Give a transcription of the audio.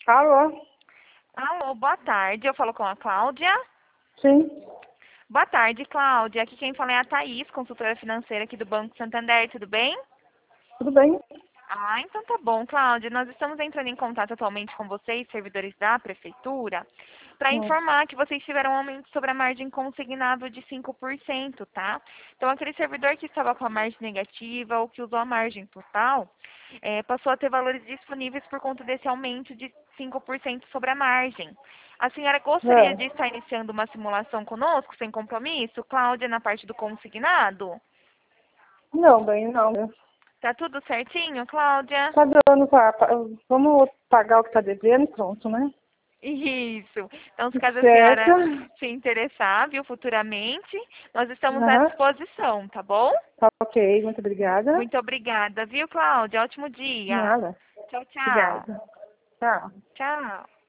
Alô? Alô, boa tarde. Eu falo com a Cláudia. Sim, Boa tarde, Cláudia. Aqui quem fala é a Thaís, consultora financeira aqui do Banco Santander. Tudo bem? tudo bem? Então tá bom, Cláudia. Nós estamos entrando em contato atualmente com vocês, servidores da Prefeitura, para Hum. informar que vocês tiveram um aumento sobre a margem consignável de 5%, tá? Então, aquele servidor que estava com a margem negativa ou que usou a margem total, passou a ter valores disponíveis por conta desse aumento de 5% sobre a margem. A senhora gostaria de É. estar iniciando uma simulação conosco, sem compromisso? Cláudia, na parte do consignado? Não, bem, não. Tá tudo certinho, Cláudia? Tá dando vamos pagar o que tá devendo e pronto, né? Isso. Então, se caso a Certo. senhora se interessar, viu, futuramente, nós estamos à Aham. disposição, tá bom? Tá ok, muito obrigada. Muito obrigada, viu, Cláudia? Ótimo dia. Nada. Tchau, tchau. Obrigada. Tchau. Tchau.